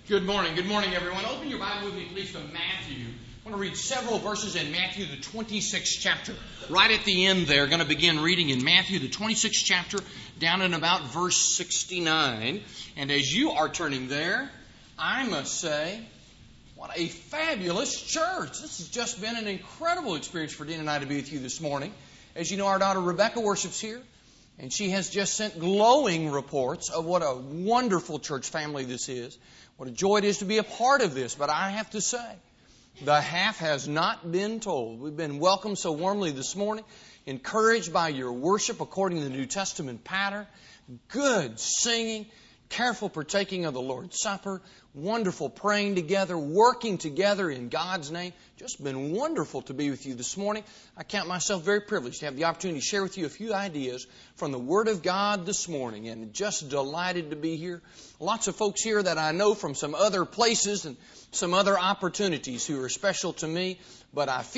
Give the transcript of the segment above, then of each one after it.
Good morning, everyone. Open your Bible with me, please, to Matthew. I want to read several verses in Matthew, the 26th chapter. Right at the end there, going to begin reading in Matthew, the 26th chapter, down in about verse 69. And as you are turning there, I must say, what a fabulous church. This has just been an incredible experience for Dean and I to be with you this morning. As you know, our daughter Rebecca worships here, and she has just sent glowing reports of what a wonderful church family this is. What a joy it is to be a part of this. But I have to say, the half has not been told. We've been welcomed so warmly this morning, encouraged by your worship according to the New Testament pattern, good singing, careful partaking of the Lord's Supper, wonderful praying together, working together in God's name. Just been wonderful to be with you this morning. I count myself very privileged to have the opportunity to share with you a few ideas from the Word of God this morning, and just delighted to be here. Lots of folks here that I know from some other places and some other opportunities who are special to me, but I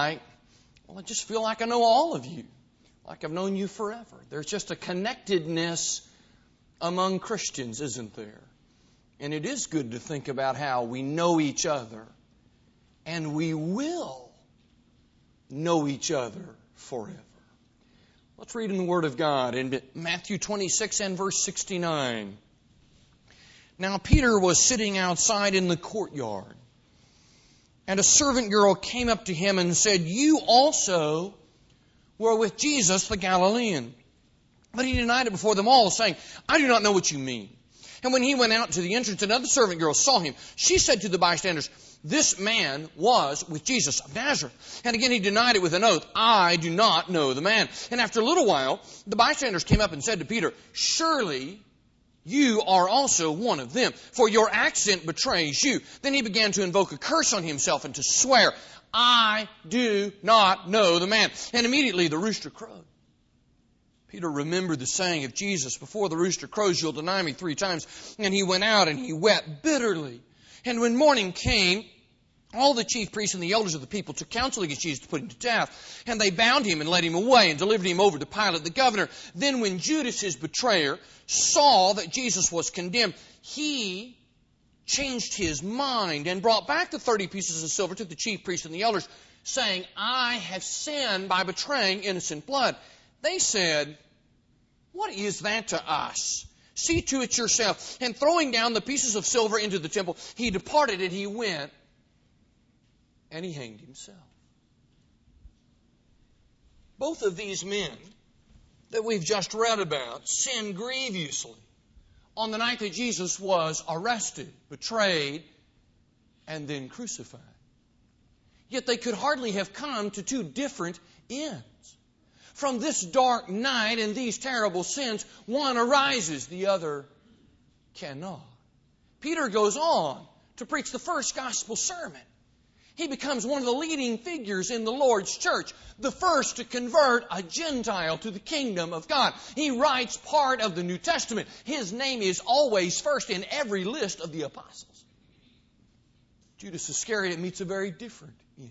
just feel like I know all of you, like I've known you forever. There's just a connectedness among Christians, isn't there? And it is good to think about how we know each other, and we will know each other forever. Let's read in the Word of God in Matthew 26 and verse 69. Now Peter was sitting outside in the courtyard, and a servant girl came up to him and said, "You also were with Jesus the Galilean." But he denied it before them all, saying, "I do not know what you mean." And when he went out to the entrance, another servant girl saw him. She said to the bystanders, "This man was with Jesus of Nazareth." And again he denied it with an oath, "I do not know the man." And after a little while, the bystanders came up and said to Peter, "Surely you are also one of them, for your accent betrays you." Then he began to invoke a curse on himself and to swear, "I do not know the man." And immediately the rooster crowed. Peter remembered the saying of Jesus, "Before the rooster crows, you'll deny me 3 times. And he went out and he wept bitterly. And when morning came, all the chief priests and the elders of the people took counsel against Jesus to put him to death. And they bound him and led him away and delivered him over to Pilate the governor. Then when Judas, his betrayer, saw that Jesus was condemned, he changed his mind and brought back the 30 pieces of silver to the chief priests and the elders, saying, "I have sinned by betraying innocent blood." They said, "What is that to us? See to it yourself." And throwing down the pieces of silver into the temple, he departed and he went and he hanged himself. Both of these men that we've just read about sinned grievously on the night that Jesus was arrested, betrayed, and then crucified. Yet they could hardly have come to 2 different ends. From this dark night and these terrible sins, one arises, the other cannot. Peter goes on to preach the first gospel sermon. He becomes one of the leading figures in the Lord's church, the first to convert a Gentile to the kingdom of God. He writes part of the New Testament. His name is always first in every list of the apostles. Judas Iscariot meets a very different end.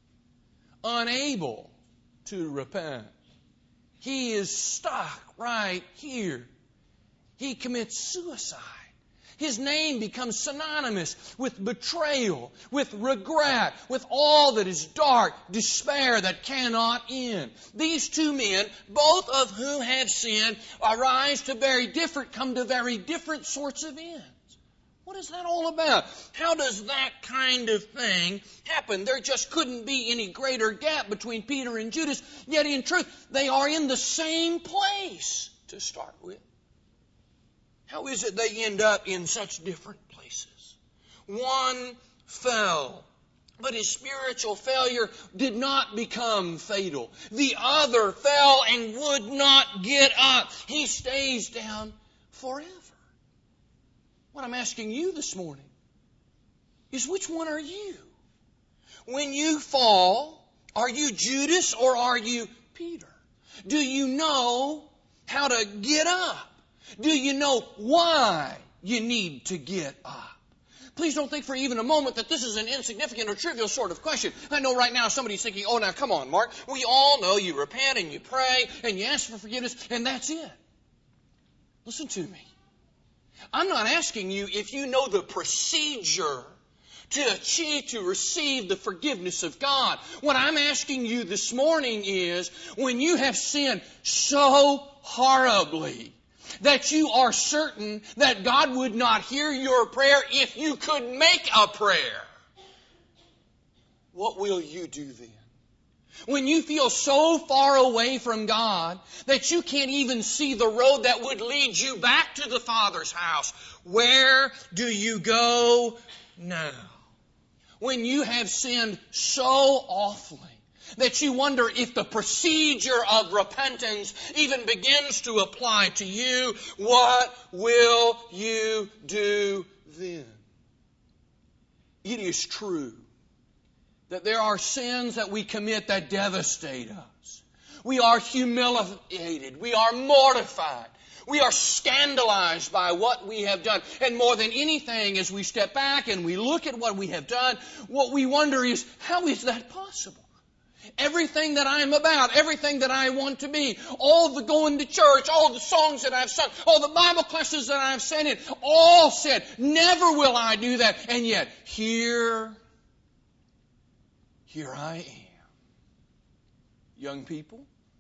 Unable to repent. He is stuck right here. He commits suicide. His name becomes synonymous with betrayal, with regret, with all that is dark, despair that cannot end. These 2 men, both of whom have sinned, come to very different sorts of ends. What is that all about? How does that kind of thing happen? There just couldn't be any greater gap between Peter and Judas, yet in truth, they are in the same place to start with. How is it they end up in such different places? One fell, but his spiritual failure did not become fatal. The other fell and would not get up. He stays down forever. What I'm asking you this morning is, which one are you? When you fall, are you Judas or are you Peter? Do you know how to get up? Do you know why you need to get up? Please don't think for even a moment that this is an insignificant or trivial sort of question. I know right now somebody's thinking, "Oh, now come on, Mark. We all know you repent and you pray and you ask for forgiveness and that's it." Listen to me. I'm not asking you if you know the procedure to receive the forgiveness of God. What I'm asking you this morning is, when you have sinned so horribly that you are certain that God would not hear your prayer if you could make a prayer, what will you do then? When you feel so far away from God that you can't even see the road that would lead you back to the Father's house, where do you go now? When you have sinned so awfully that you wonder if the procedure of repentance even begins to apply to you, what will you do then? It is true that there are sins that we commit that devastate us. We are humiliated. We are mortified. We are scandalized by what we have done. And more than anything, as we step back and we look at what we have done, what we wonder is, how is that possible? Everything that I am about, everything that I want to be, all the going to church, all the songs that I've sung, all the Bible classes that I've sat in, all said, never will I do that. And yet, here I am. Young people,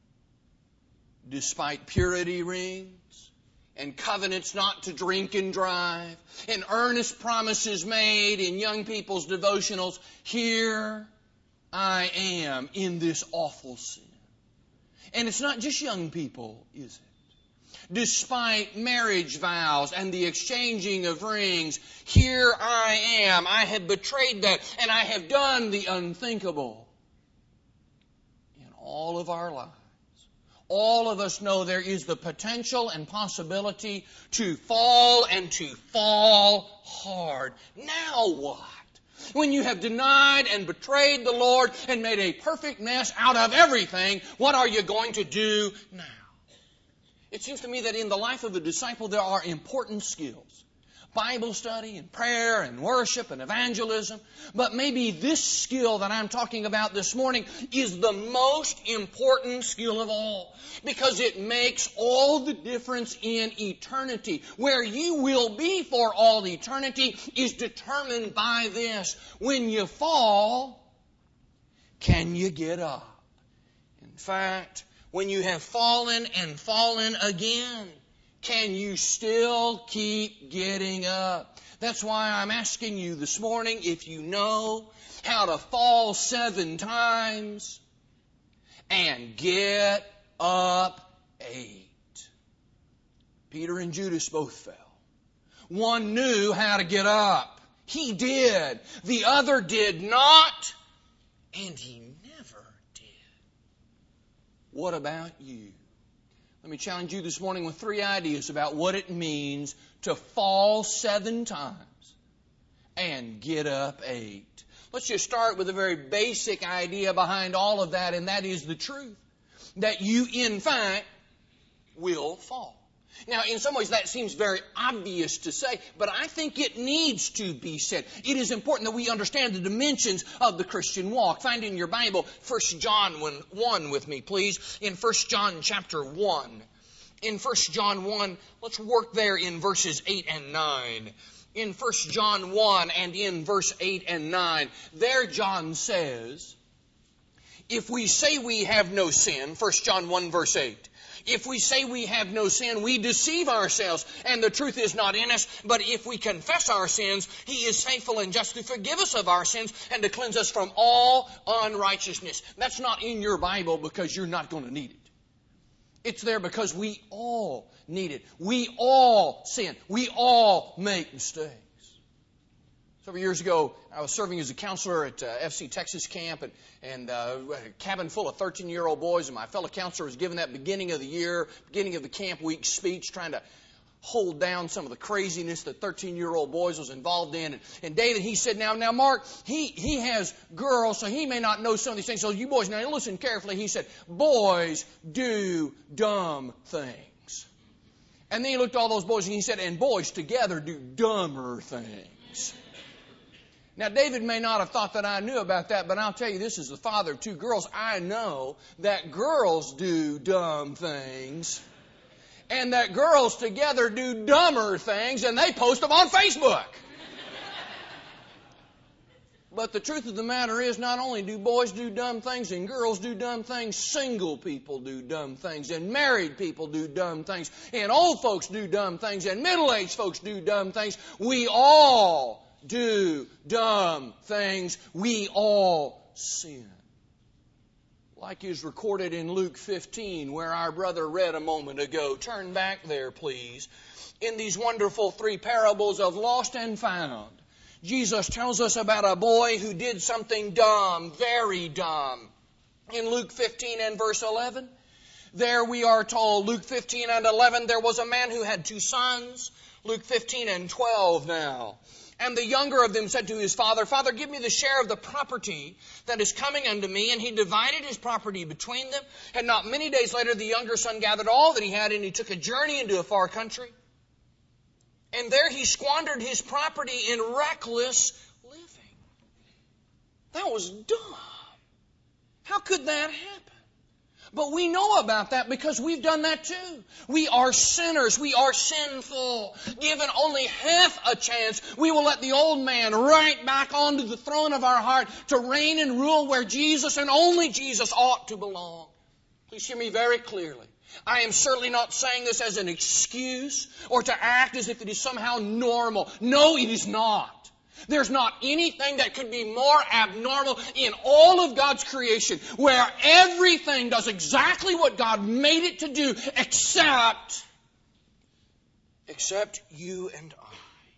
despite purity rings and covenants not to drink and drive and earnest promises made in young people's devotionals, here I am in this awful sin. And it's not just young people, is it? Despite marriage vows and the exchanging of rings, here I am. I have betrayed that, and I have done the unthinkable. In all of our lives, all of us know there is the potential and possibility to fall, and to fall hard. Now what? When you have denied and betrayed the Lord and made a perfect mess out of everything, what are you going to do now? It seems to me that in the life of a disciple there are important skills. Bible study and prayer and worship and evangelism. But maybe this skill that I'm talking about this morning is the most important skill of all, because it makes all the difference in eternity. Where you will be for all eternity is determined by this. When you fall, can you get up? In fact, when you have fallen and fallen again, can you still keep getting up? That's why I'm asking you this morning, if you know how to fall 7 times and get up 8. Peter and Judas both fell. One knew how to get up. He did. The other did not, and he never did. What about you? Let me challenge you this morning with 3 ideas about what it means to fall 7 times and get up 8. Let's just start with a very basic idea behind all of that, and that is the truth that you, in fact, will fall. Now, in some ways that seems very obvious to say, but I think it needs to be said. It is important that we understand the dimensions of the Christian walk. Find in your Bible 1 John 1 with me, please. In 1 John chapter 1. In 1 John 1, let's work there in verses 8 and 9. In 1 John 1 and in verse 8 and 9, there John says, if we say we have no sin, 1 John 1 verse 8, if we say we have no sin, we deceive ourselves, and the truth is not in us. But if we confess our sins, He is faithful and just to forgive us of our sins and to cleanse us from all unrighteousness. That's not in your Bible because you're not going to need it. It's there because we all need it. We all sin. We all make mistakes. Several years ago, I was serving as a counselor at FC Texas Camp, and a cabin full of 13-year-old boys, and my fellow counselor was giving that beginning of the camp week speech, trying to hold down some of the craziness that 13-year-old boys was involved in. And David, he said, now Mark, he has girls, so he may not know some of these things. So you boys, now listen carefully. He said, boys do dumb things. And then he looked at all those boys and he said, and boys together do dumber things. Now, David may not have thought that I knew about that, but I'll tell you this, as the father of 2 girls, I know that girls do dumb things and that girls together do dumber things and they post them on Facebook. But the truth of the matter is, not only do boys do dumb things and girls do dumb things, single people do dumb things, and married people do dumb things, and old folks do dumb things, and middle-aged folks do dumb things. We all do dumb things. We all sin. Like is recorded in Luke 15, where our brother read a moment ago. Turn back there, please. In these wonderful 3 parables of lost and found, Jesus tells us about a boy who did something dumb, very dumb. In Luke 15 and verse 11, there we are told, Luke 15 and 11, there was a man who had 2 sons. Luke 15 and 12 now. And the younger of them said to his father, Father, give me the share of the property that is coming unto me. And he divided his property between them. And not many days later, the younger son gathered all that he had, and he took a journey into a far country. And there he squandered his property in reckless living. That was dumb. How could that happen? But we know about that because we've done that too. We are sinners. We are sinful. Given only half a chance, we will let the old man right back onto the throne of our heart to reign and rule where Jesus and only Jesus ought to belong. Please hear me very clearly. I am certainly not saying this as an excuse or to act as if it is somehow normal. No, it is not. There's not anything that could be more abnormal in all of God's creation, where everything does exactly what God made it to do, except you and I.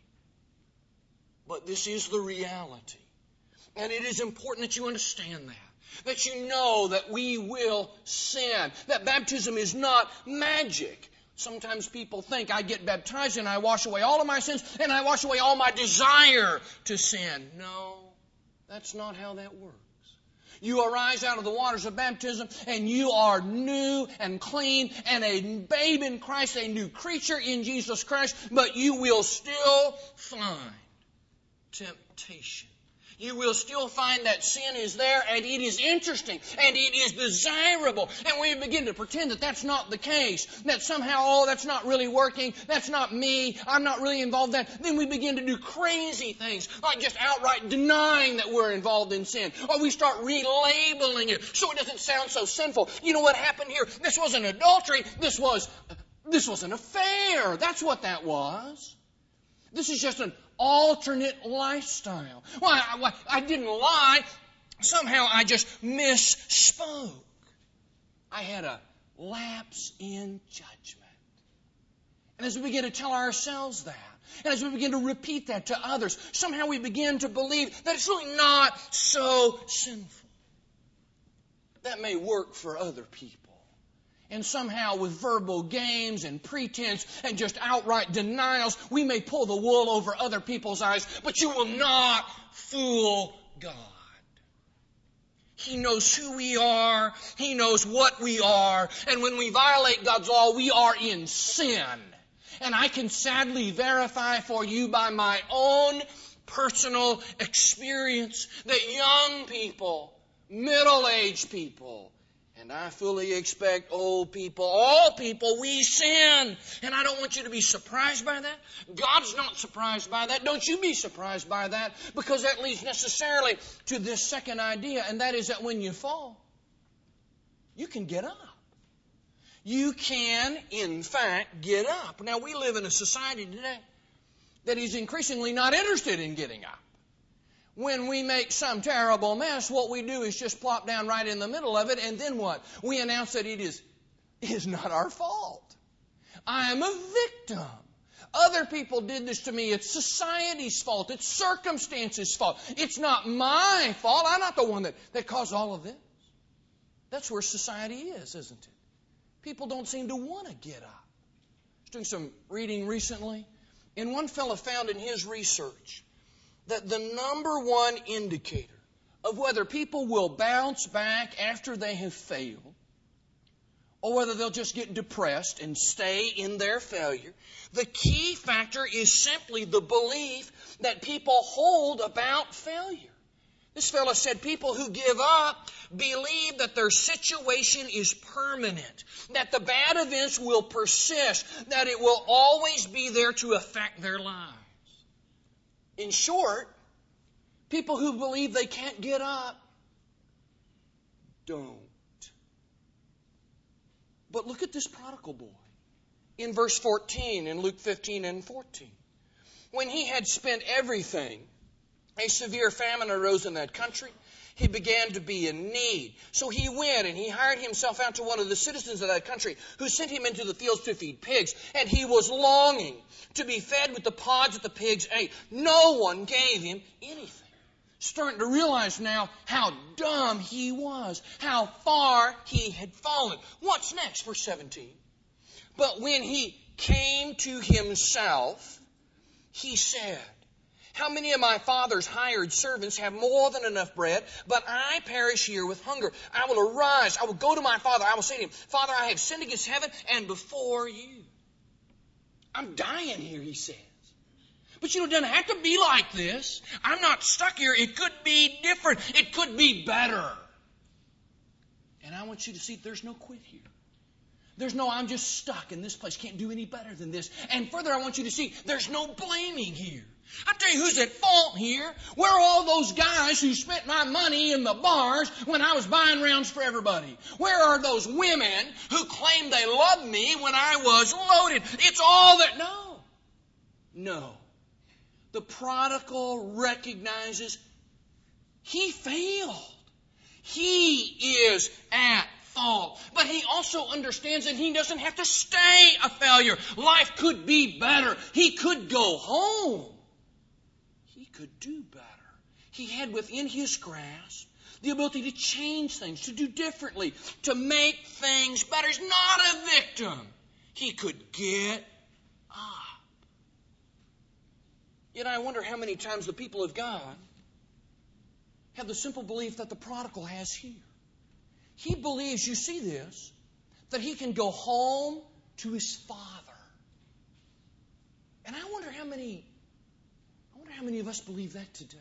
But this is the reality. And it is important that you understand that. That you know that we will sin. That baptism is not magic. Sometimes people think I get baptized and I wash away all of my sins and I wash away all my desire to sin. No, that's not how that works. You arise out of the waters of baptism and you are new and clean and a babe in Christ, a new creature in Jesus Christ, but you will still find temptation. You will still find that sin is there, and it is interesting, and it is desirable. And we begin to pretend that that's not the case, that somehow, that's not really working, that's not me, I'm not really involved in that. Then we begin to do crazy things, like just outright denying that we're involved in sin. Or we start relabeling it so it doesn't sound so sinful. You know what happened here? This wasn't adultery, this was an affair. That's what that was. This is just an alternate lifestyle. Well, I didn't lie. Somehow I just misspoke. I had a lapse in judgment. And as we begin to tell ourselves that, and as we begin to repeat that to others, somehow we begin to believe that it's really not so sinful. That may work for other people. And somehow with verbal games and pretense and just outright denials, we may pull the wool over other people's eyes, but you will not fool God. He knows who we are. He knows what we are. And when we violate God's law, we are in sin. And I can sadly verify for you by my own personal experience that young people, middle-aged people, and I fully expect old people, all people, we sin. And I don't want you to be surprised by that. God's not surprised by that. Don't you be surprised by that, because that leads necessarily to this second idea, and that is that when you fall, you can get up. You can, in fact, get up. Now, we live in a society today that is increasingly not interested in getting up. When we make some terrible mess, what we do is just plop down right in the middle of it, and then what? We announce that it is not our fault. I am a victim. Other people did this to me. It's society's fault. It's circumstances' fault. It's not my fault. I'm not the one that caused all of this. That's where society is, isn't it? People don't seem to want to get up. I was doing some reading recently, and one fellow found in his research that the number one indicator of whether people will bounce back after they have failed, or whether they'll just get depressed and stay in their failure, the key factor is simply the belief that people hold about failure. This fellow said people who give up believe that their situation is permanent, that the bad events will persist, that it will always be there to affect their lives. In short, people who believe they can't get up don't. But look at this prodigal boy in verse 14 in Luke 15 and 14. When he had spent everything, a severe famine arose in that country. He began to be in need. So he went and he hired himself out to one of the citizens of that country, who sent him into the fields to feed pigs. And he was longing to be fed with the pods that the pigs ate. No one gave him anything. Starting to realize now how dumb he was, how far he had fallen. What's next? Verse 17. But when he came to himself, he said, how many of my father's hired servants have more than enough bread, but I perish here with hunger? I will arise, I will go to my father, I will say to him, Father, I have sinned against heaven and before you. I'm dying here, he says. But it doesn't have to be like this. I'm not stuck here. It could be different. It could be better. And I want you to see there's no quit here. There's no, I'm just stuck in this place. Can't do any better than this. And further, I want you to see there's no blaming here. I'll tell you who's at fault here. Where are all those guys who spent my money in the bars when I was buying rounds for everybody? Where are those women who claimed they loved me when I was loaded? It's all that... No. The prodigal recognizes he failed. He is at fault. But he also understands that he doesn't have to stay a failure. Life could be better. He could go home. He could do better. He had within his grasp the ability to change things, to do differently, to make things better. He's not a victim. He could get up. Yet I wonder how many times the people of God have the simple belief that the prodigal has here. He believes, you see this, that he can go home to his father. And I wonder how many of us believe that today.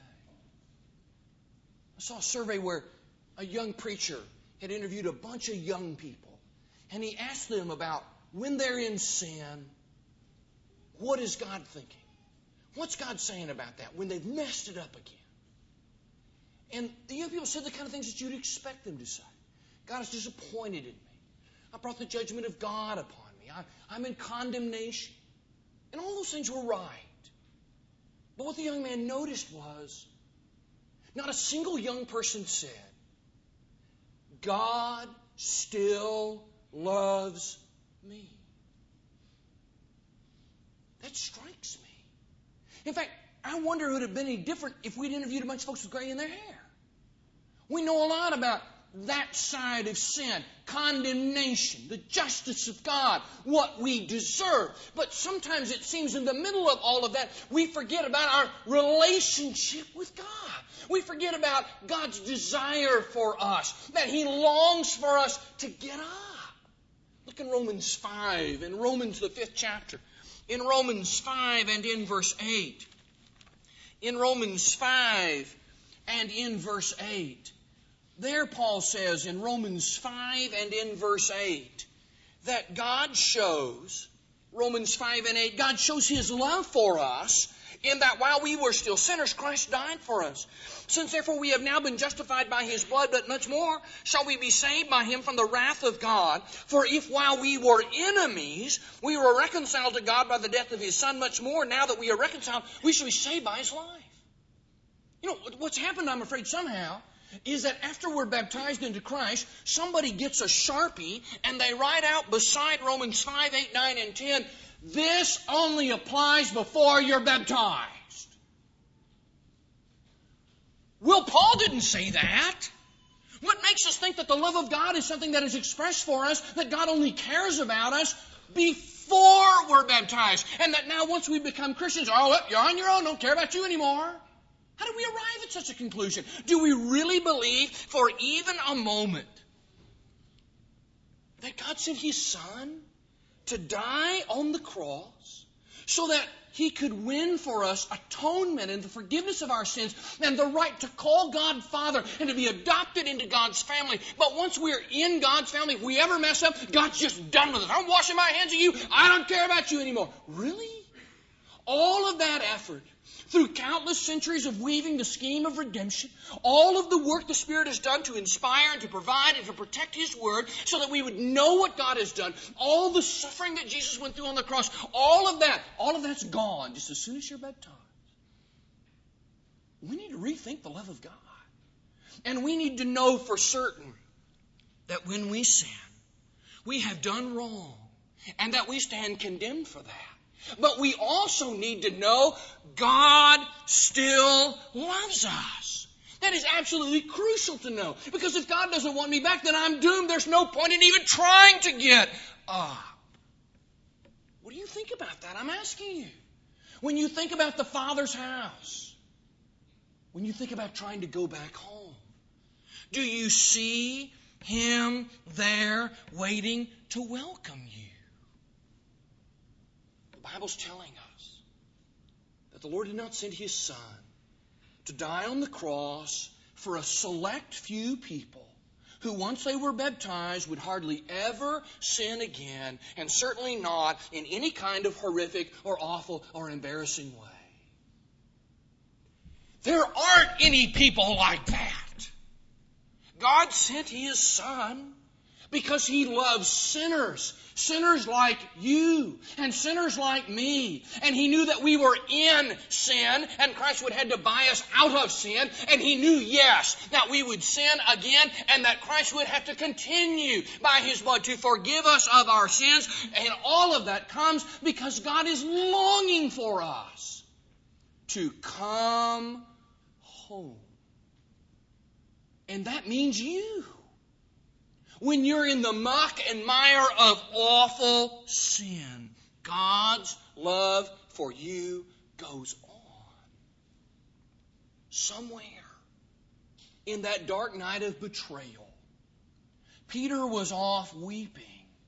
I saw a survey where a young preacher had interviewed a bunch of young people, and he asked them about when they're in sin, what is God thinking? What's God saying about that when they've messed it up again? And the young people said the kind of things that you'd expect them to say. God is disappointed in me. I brought the judgment of God upon me. I'm in condemnation. And all those things were right. But what the young man noticed was, not a single young person said, God still loves me. That strikes me. In fact, I wonder it would have been any different if we'd interviewed a bunch of folks with gray in their hair. We know a lot about that side of sin, condemnation, the justice of God, what we deserve. But sometimes it seems in the middle of all of that, we forget about our relationship with God. We forget about God's desire for us, that He longs for us to get up. Look in Romans 5, in Romans the 5th chapter. In Romans 5 and in verse 8. In Romans 5 and in verse 8. There Paul says in Romans 5 and in verse 8 that God shows, Romans 5 and 8, God shows His love for us in that while we were still sinners, Christ died for us. Since therefore we have now been justified by His blood, but much more shall we be saved by Him from the wrath of God. For if while we were enemies, we were reconciled to God by the death of His Son, much more now that we are reconciled, we shall be saved by His life. You know, what's happened, I'm afraid, somehow, is that after we're baptized into Christ, somebody gets a Sharpie and they write out beside Romans 5, 8, 9, and 10, this only applies before you're baptized. Well, Paul didn't say that. What makes us think that the love of God is something that is expressed for us, that God only cares about us before we're baptized, and that now once we become Christians, oh, you're on your own, don't care about you anymore? How do we arrive at such a conclusion? Do we really believe for even a moment that God sent His Son to die on the cross so that He could win for us atonement and the forgiveness of our sins and the right to call God Father and to be adopted into God's family. But once we're in God's family, if we ever mess up, God's just done with us. I'm washing my hands of you. I don't care about you anymore. Really? All of that effort, through countless centuries of weaving the scheme of redemption, all of the work the Spirit has done to inspire and to provide and to protect His Word so that we would know what God has done, all the suffering that Jesus went through on the cross, all of that's gone just as soon as you're baptized. We need to rethink the love of God. And we need to know for certain that when we sin, we have done wrong and that we stand condemned for that. But we also need to know God still loves us. That is absolutely crucial to know. Because if God doesn't want me back, then I'm doomed. There's no point in even trying to get up. What do you think about that? I'm asking you. When you think about the Father's house, when you think about trying to go back home, do you see Him there waiting to welcome you? The Bible's telling us that the Lord did not send His Son to die on the cross for a select few people who, once they were baptized, would hardly ever sin again, and certainly not in any kind of horrific or awful or embarrassing way. There aren't any people like that. God sent His Son because He loves sinners. Sinners like you and sinners like me. And He knew that we were in sin and Christ would have to buy us out of sin. And He knew, yes, that we would sin again and that Christ would have to continue by His blood to forgive us of our sins. And all of that comes because God is longing for us to come home. And that means you. When you're in the muck and mire of awful sin, God's love for you goes on. Somewhere in that dark night of betrayal, Peter was off weeping,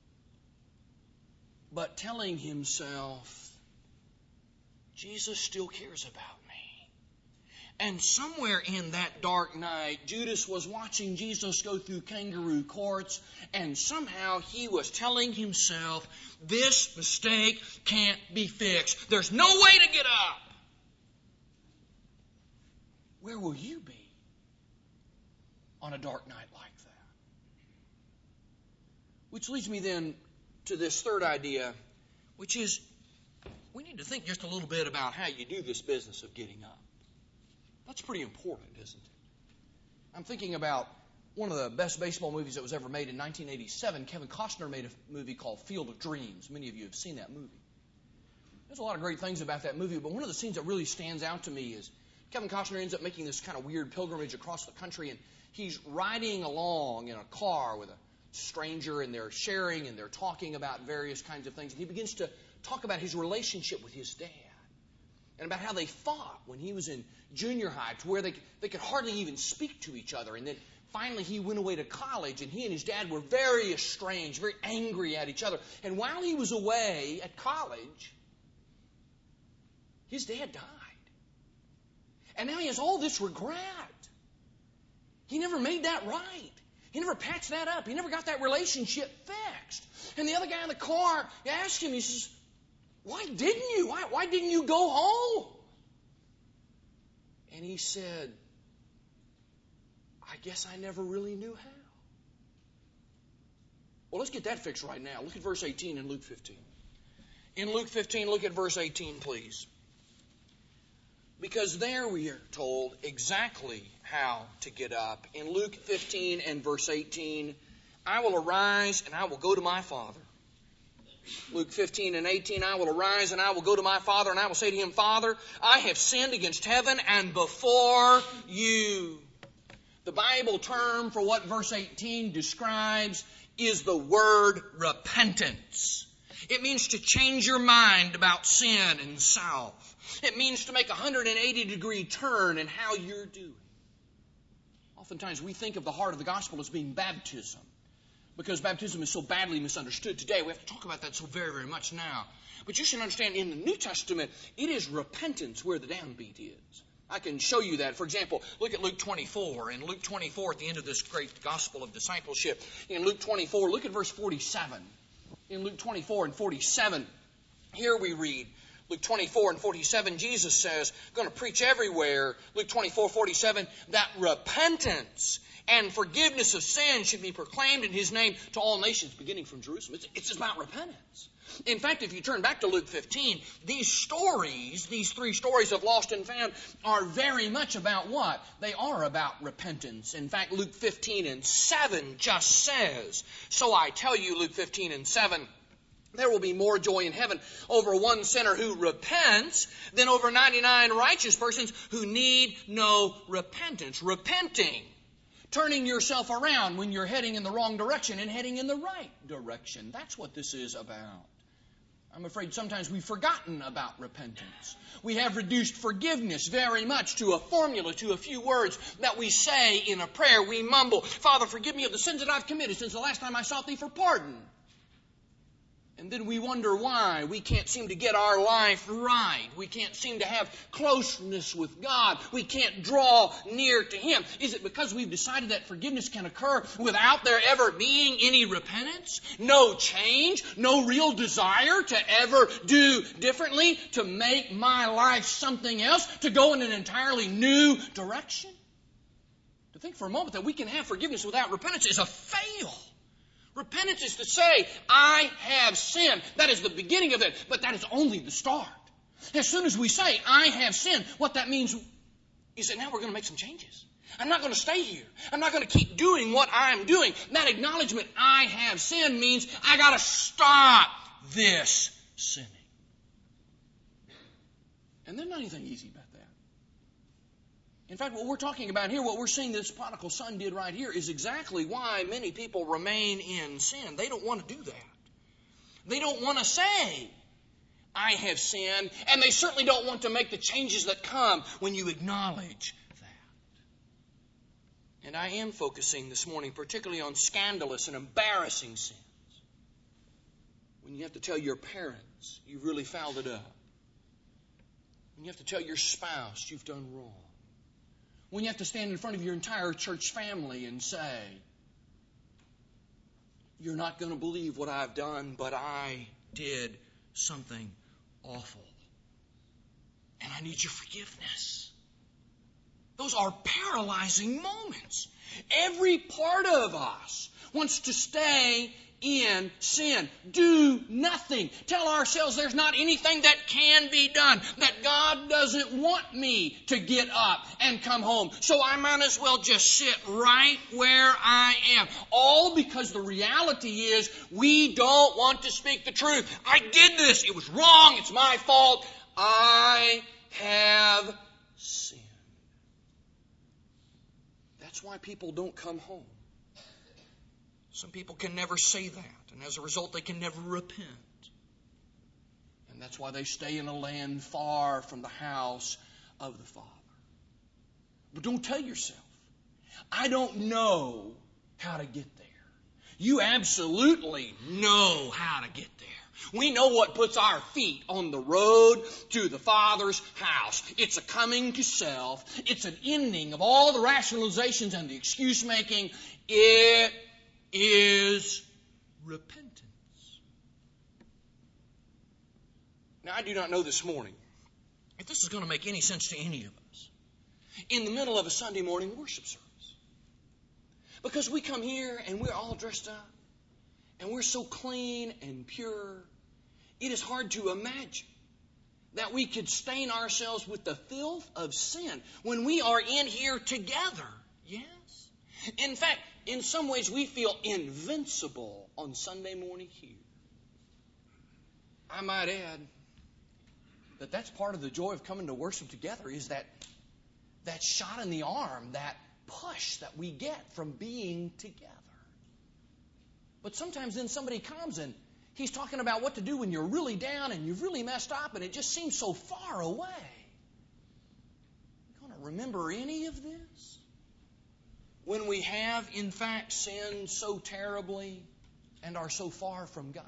but telling himself, Jesus still cares about me. And somewhere in that dark night, Judas was watching Jesus go through kangaroo courts, and somehow he was telling himself, this mistake can't be fixed. There's no way to get up. Where will you be on a dark night like that? Which leads me then to this third idea, which is we need to think just a little bit about how you do this business of getting up. That's pretty important, isn't it? I'm thinking about one of the best baseball movies that was ever made in 1987. Kevin Costner made a movie called Field of Dreams. Many of you have seen that movie. There's a lot of great things about that movie, but one of the scenes that really stands out to me is Kevin Costner ends up making this kind of weird pilgrimage across the country, and he's riding along in a car with a stranger, and they're sharing and they're talking about various kinds of things, and he begins to talk about his relationship with his dad. And about how they fought when he was in junior high, to where they could hardly even speak to each other. And then finally he went away to college, and he and his dad were very estranged, very angry at each other. And while he was away at college, his dad died. And now he has all this regret. He never made that right. He never patched that up. He never got that relationship fixed. And the other guy in the car asked him, he says, why didn't you? Why didn't you go home? And he said, I guess I never really knew how. Well, let's get that fixed right now. Look at verse 18 in Luke 15. In Luke 15, look at verse 18, please. Because there we are told exactly how to get up. In Luke 15 and verse 18, I will arise and I will go to my Father. Luke 15 and 18, I will arise and I will go to my Father and I will say to Him, Father, I have sinned against heaven and before you. The Bible term for what verse 18 describes is the word repentance. It means to change your mind about sin and self. It means to make a 180-degree turn in how you're doing. Oftentimes we think of the heart of the gospel as being baptism. Because baptism is so badly misunderstood today, we have to talk about that so very, very much now. But you should understand, in the New Testament, it is repentance where the downbeat is. I can show you that. For example, look at Luke 24. In Luke 24, at the end of this great gospel of discipleship, in Luke 24, look at verse 47. In Luke 24 and 47, here we read, Luke 24 and 47, Jesus says, going to preach everywhere, Luke 24, 47, that repentance and forgiveness of sin should be proclaimed in His name to all nations, beginning from Jerusalem. It's about repentance. In fact, if you turn back to Luke 15, these stories, these three stories of lost and found, are very much about what? They are about repentance. In fact, Luke 15 and 7 just says, so I tell you, Luke 15 and 7, there will be more joy in heaven over one sinner who repents than over 99 righteous persons who need no repentance. Repenting, turning yourself around when you're heading in the wrong direction and heading in the right direction. That's what this is about. I'm afraid sometimes we've forgotten about repentance. We have reduced forgiveness very much to a formula, to a few words that we say in a prayer. We mumble, Father, forgive me of the sins that I've committed since the last time I sought Thee for pardon. And then we wonder why we can't seem to get our life right. We can't seem to have closeness with God. We can't draw near to Him. Is it because we've decided that forgiveness can occur without there ever being any repentance? No change? No real desire to ever do differently? To make my life something else? To go in an entirely new direction? To think for a moment that we can have forgiveness without repentance is a fail. Repentance is to say, I have sinned. That is the beginning of it, but that is only the start. As soon as we say, I have sinned, what that means is that now we're going to make some changes. I'm not going to stay here. I'm not going to keep doing what I'm doing. That acknowledgement, I have sinned, means I got to stop this sinning. And there's not anything easy about that. In fact, what we're talking about here, what we're seeing this prodigal son did right here, is exactly why many people remain in sin. They don't want to do that. They don't want to say, I have sinned, and they certainly don't want to make the changes that come when you acknowledge that. And I am focusing this morning particularly on scandalous and embarrassing sins. When you have to tell your parents you've really fouled it up. When you have to tell your spouse you've done wrong. When you have to stand in front of your entire church family and say, you're not going to believe what I've done, but I did something awful. And I need your forgiveness. Those are paralyzing moments. Every part of us wants to stay in sin. Do nothing. Tell ourselves there's not anything that can be done. That God doesn't want me to get up and come home. So I might as well just sit right where I am. All because the reality is we don't want to speak the truth. I did this. It was wrong. It's my fault. I have sinned. That's why people don't come home. Some people can never say that, and as a result, they can never repent. And that's why they stay in a land far from the house of the Father. But don't tell yourself, I don't know how to get there. You absolutely know how to get there. We know what puts our feet on the road to the Father's house. It's a coming to self. It's an ending of all the rationalizations and the excuse making. It is repentance. Now, I do not know this morning if this is going to make any sense to any of us in the middle of a Sunday morning worship service. Because we come here and we're all dressed up and we're so clean and pure, it is hard to imagine that we could stain ourselves with the filth of sin when we are in here together. Yes? In fact, in some ways we feel invincible on Sunday morning here. I might add that that's part of the joy of coming to worship together, is that shot in the arm, that push that we get from being together. But sometimes then somebody comes and he's talking about what to do when you're really down and you've really messed up and it just seems so far away. You going to remember any of this? when we have, in fact, sinned so terribly and are so far from God?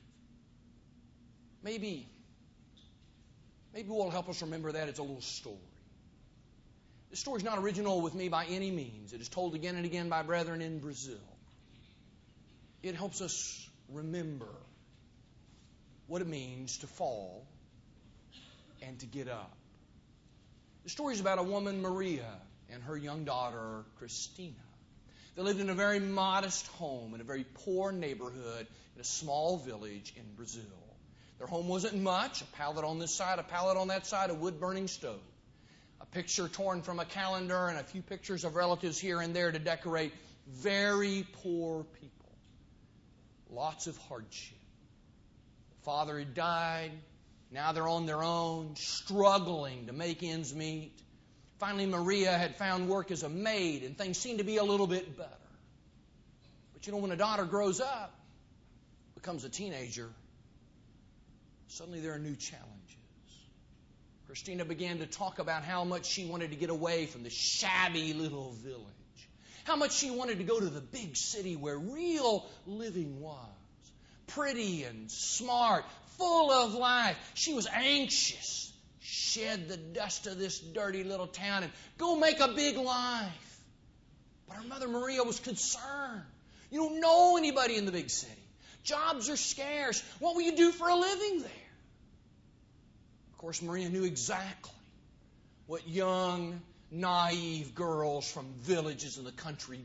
Maybe what will help us remember that is a little story. This story is not original with me by any means. It is told again and again by brethren in Brazil. It helps us remember what it means to fall and to get up. The story is about a woman, Maria, and her young daughter, Christina. They lived in a very modest home in a very poor neighborhood in a small village in Brazil. Their home wasn't much, a pallet on this side, a pallet on that side, a wood-burning stove. A picture torn from a calendar and a few pictures of relatives here and there to decorate very poor people. Lots of hardship. The father had died. Now they're on their own, struggling to make ends meet. Finally, Maria had found work as a maid, and things seemed to be a little bit better. But when a daughter grows up, becomes a teenager, suddenly there are new challenges. Christina began to talk about how much she wanted to get away from the shabby little village. How much she wanted to go to the big city where real living was. Pretty and smart, full of life. She was anxious. Shed the dust of this dirty little town and go make a big life. But her mother Maria was concerned. You don't know anybody in the big city. Jobs are scarce. What will you do for a living there? Of course, Maria knew exactly what young, naive girls from villages in the country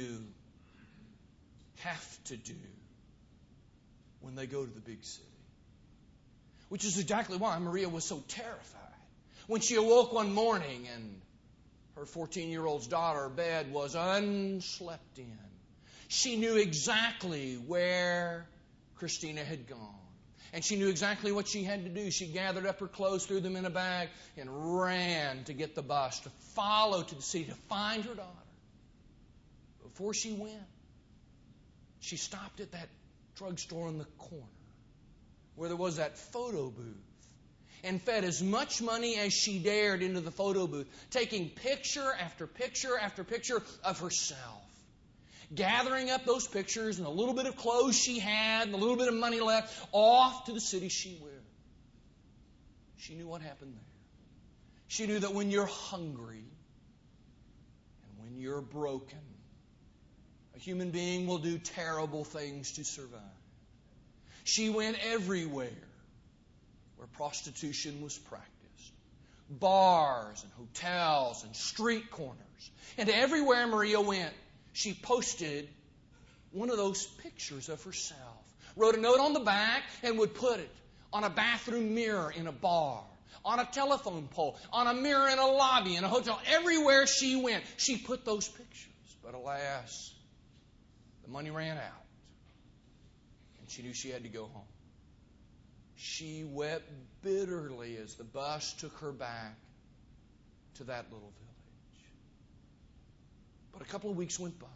have to do when they go to the big city. Which is exactly why Maria was so terrified. When she awoke one morning and her 14-year-old's daughter's bed was unslept in, she knew exactly where Christina had gone. And she knew exactly what she had to do. She gathered up her clothes, threw them in a bag, and ran to get the bus, to follow to the city, to find her daughter. Before she went, she stopped at that drugstore in the corner where there was that photo booth and fed as much money as she dared into the photo booth, taking picture after picture after picture of herself. Gathering up those pictures and a little bit of clothes she had and a little bit of money left off to the city she lived. She knew what happened there. She knew that when you're hungry and when you're broken, a human being will do terrible things to survive. She went everywhere where prostitution was practiced. Bars and hotels and street corners. And everywhere Maria went, she posted one of those pictures of herself. Wrote a note on the back and would put it on a bathroom mirror in a bar, on a telephone pole, on a mirror in a lobby, in a hotel. Everywhere she went, she put those pictures. But alas, the money ran out. And she knew she had to go home. She wept bitterly as the bus took her back to that little village. But a couple of weeks went by,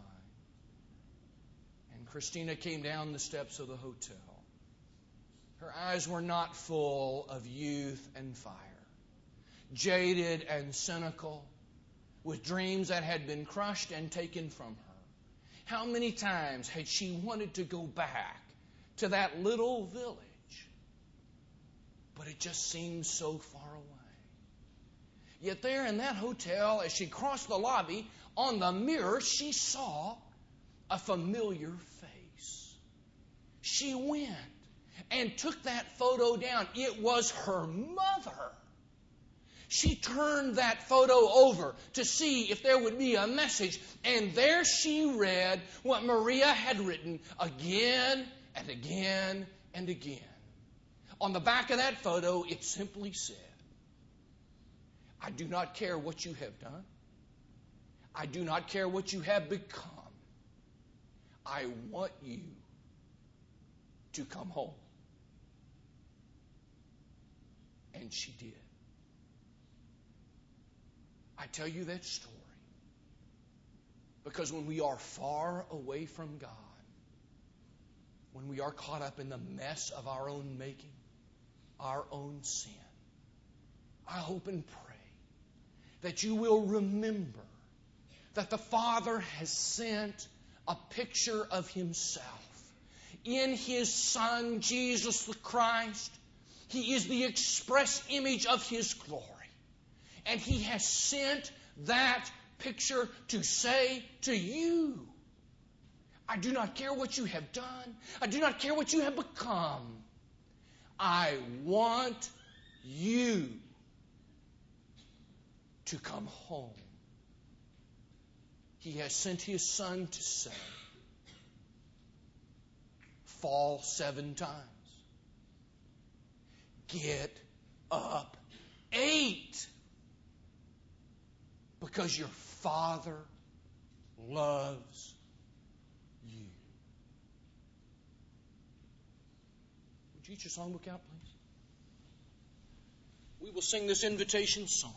and Christina came down the steps of the hotel. Her eyes were not full of youth and fire. Jaded and cynical, with dreams that had been crushed and taken from her. How many times had she wanted to go back to that little village? But it just seemed so far away. Yet there in that hotel, as she crossed the lobby, on the mirror, she saw a familiar face. She went and took that photo down. It was her mother. She turned that photo over to see if there would be a message. And there she read what Maria had written again and again and again. On the back of that photo, it simply said, I do not care what you have done. I do not care what you have become. I want you to come home. And she did. I tell you that story because when we are far away from God, when we are caught up in the mess of our own making, our own sin, I hope and pray that you will remember that the Father has sent a picture of Himself in His Son, Jesus the Christ. He is the express image of His glory. And He has sent that picture to say to you, I do not care what you have done. I do not care what you have become. I want you to come home. He has sent His Son to say, fall 7 times. Get up 8. Because your Father loves you. Would you get your songbook out, please? We will sing this invitation song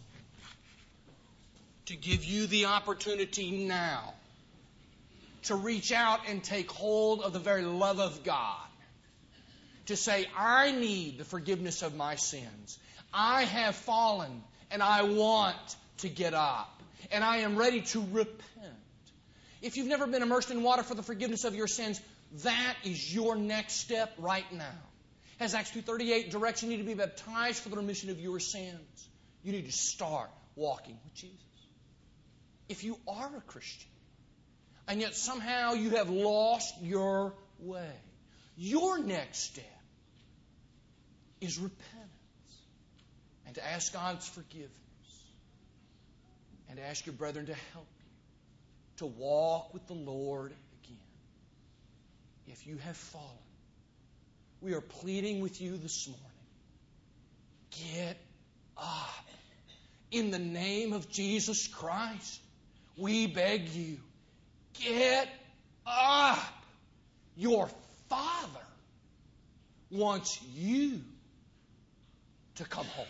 to give you the opportunity now to reach out and take hold of the very love of God. To say, I need the forgiveness of my sins. I have fallen and I want to get up. And I am ready to repent. If you've never been immersed in water for the forgiveness of your sins, that is your next step right now. As Acts 2:38 directs, you need to be baptized for the remission of your sins. You need to start walking with Jesus. If you are a Christian, and yet somehow you have lost your way, your next step is repentance. And to ask God's forgiveness. And to ask your brethren to help you to walk with the Lord again. If you have fallen, we are pleading with you this morning. Get up. In the name of Jesus Christ, we beg you, get up. Your Father wants you to come home.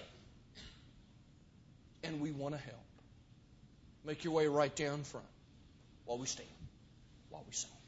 And we want to help. Make your way right down front while we stand, while we sing.